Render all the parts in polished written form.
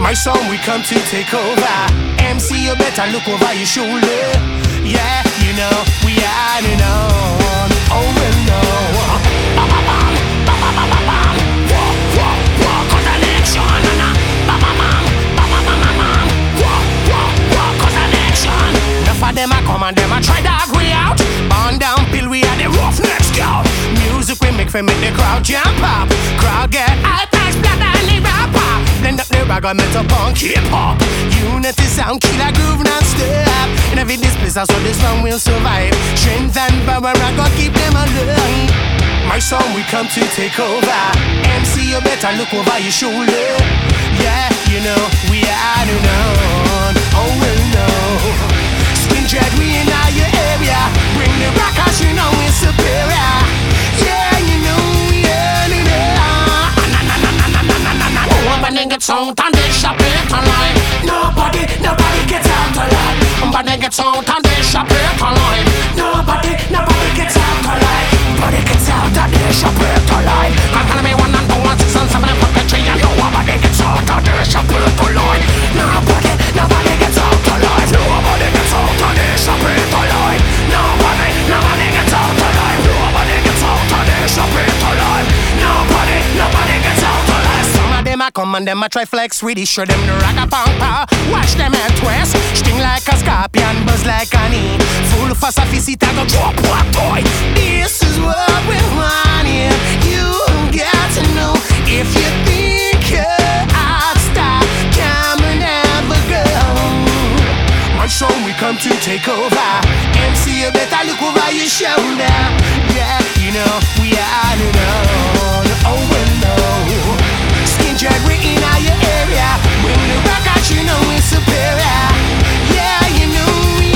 My song, we come to take over. MC, you better look over your shoulder. Yeah, you know, we are on. Oh, well, no. Enough of them a come and them a try to agree out. On down pill, we are the roughneck scout. Music we make the crowd jump up. Crowd get hype, splatter and the rapper. Blend up the ragga metal punk hip hop. Unity sound, killer groove non-stop. In every displace, so this one will survive. Strength and power, I gotta keep them alive. My song, we come to take over. MC, you better look over your shoulder. Yeah, you know, we are known. Oh, well, no. Skin dread, we in your area. Bring the rockers, you know it's superior. Yeah, you know, yeah, but they get out and they shop it online. Nobody gets out alive. But they get out and they shop it online. Nobody gets out alive. But they get out and they shop it online. Can't tell me 1 and 2 and 6 and 7 and 4 and 3 and nobody gets out and they shop it online. Nobody gets out alive. Nobody gets out and they shop it online. Nobody gets out alive. Nobody gets out and they shop it online. Nobody gets out alive. Some of them a come and them a try flex with it. Show them the ragga pampa. Watch them head twist. Sting like a scorpion, buzz like an e. Full of sophisticated, go drop what toy. This is what we want here. You got to know if you think you're out, stop, come and have a go. My song, we come to take over. MC, you better look over your shoulder. Yeah, you know, we are known. Oh, well, no. Skin dread, we in your area. Bring the rockers, you know it's superior. Yeah, you know,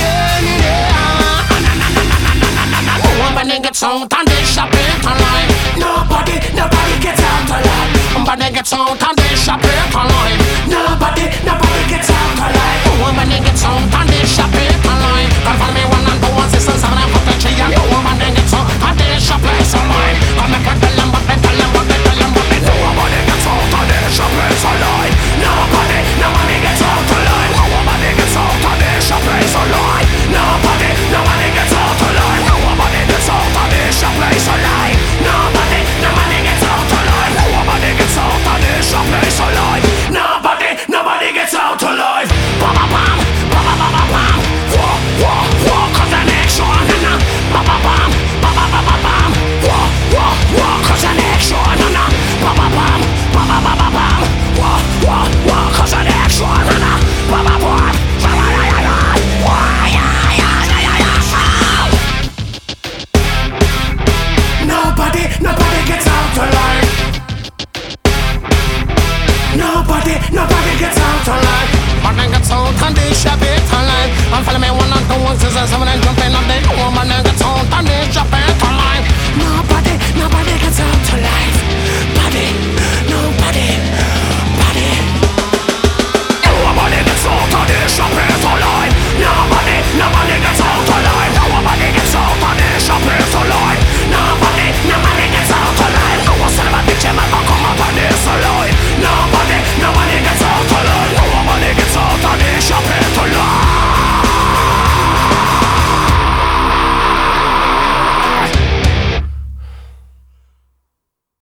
but they get out and they shop it online. Nobody gets out alive. But they get out and they shop it online. Nobody gets out alive. But they get out and they shop it online. Can't follow me 1 and 2 and 6 and 7 and 4 and 3 and but they get out and they shop it online. Come and tell them what they tell them what they tell them what they do. Nobody gets out and they shop it online. Nobody gets out alive. Nobody gets out and they shop it online. Nobody gets out alive. Nobody gets out and they shop it alive. Nobody gets out alive. Nobody gets out and they shop it alive. Nobody gets out alive. Bam bam bam, bam bam bam bam. War, cause an action. Bam bam bam, bam bam bam bam. War, cause an action. Bam bam bam, bam bam bam bam. War, cause an action. Bam bam bam. Nobody gets out alive. Nobody gets out alive. But they get out and they shop it online. And follow me 1 and 2 and 6 and 7 and jumping on the woman and gets out and they shop it online.